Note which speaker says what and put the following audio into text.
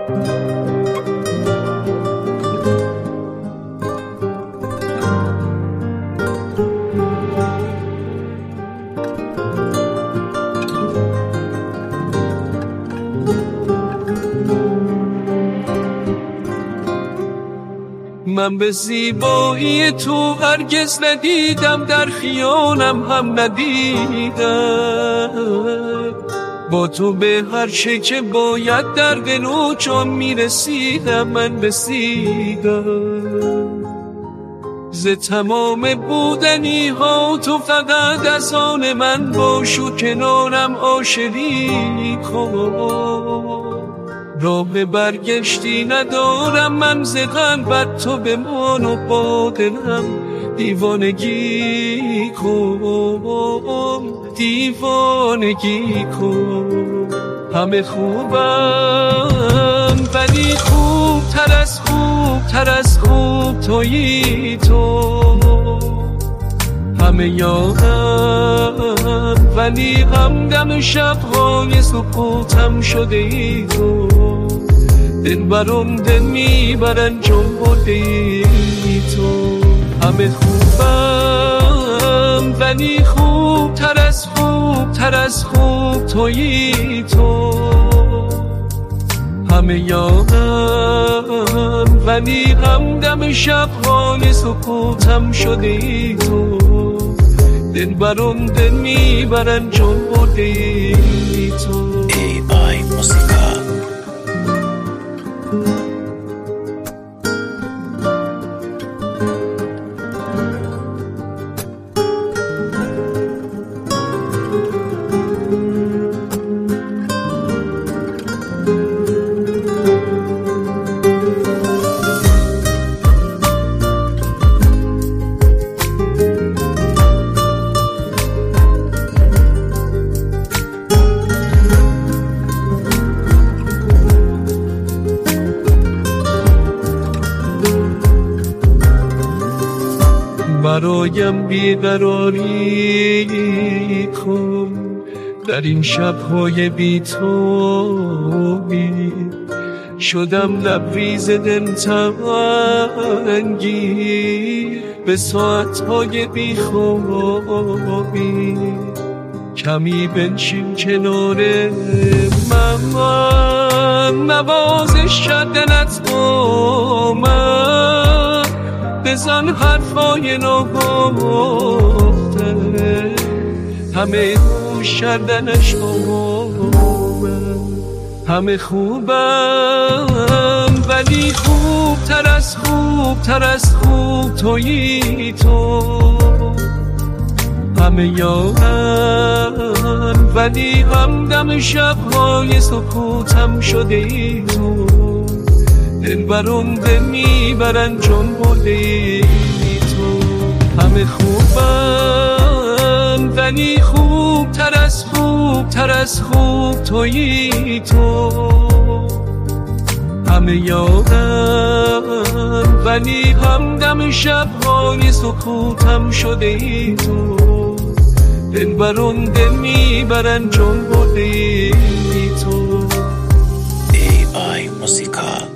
Speaker 1: من به زیبایی تو هرگز ندیدم، در خیالم هم ندیدم. با تو به هر چه که باید در دل و جان میرسیدم، من رسیدم. ز تمام بودنی ها تو فقط از آن من باش و کنارم آشری کن. راه برگشتی ندارم من ز قلبت، تو بمان و با دلم دیوانگی کن، دیوانگی کن. همه خوبم ولی خوبتر از خوبتر از خوب تویی تو. همه یادم ولی همدم شب‌های سکوتم شده ای تو. دلبرم دل میبرن جنبوده ای تو. همه خوبم ولی خوبتر از خوبتر از خوب تویی تو. همه یادم ولی همدم شب‌های سکوتم شده ای تو. دلبرم دل میبرن جنبوده ای تو.
Speaker 2: AI موسیقا.
Speaker 1: برایم بیقراری کن در این شب‌های بی‌تابی. شدم لبریز دلتنگی به ساعت‌های بیخوابی. کمی بنشین کنار من، نوازش کردنت با من. بزن حرفای ناگفته، همه گوش کردنش با من. همه خوبم ولی خوبتر از خوبتر از خوب تویی تو. همه یارم ولی همدم شب‌های سکوتم شده ای تو. دلبرم دل میبرن جنبوده ای تو. همه خوبم ولی خوبتر از خوبتر از خوب تویی تو. همه یارم ولی همدم شب‌های سکوتم شده ای تو. دلبرم دل میبرن جنبوده ای تو.
Speaker 2: AI موسیقا.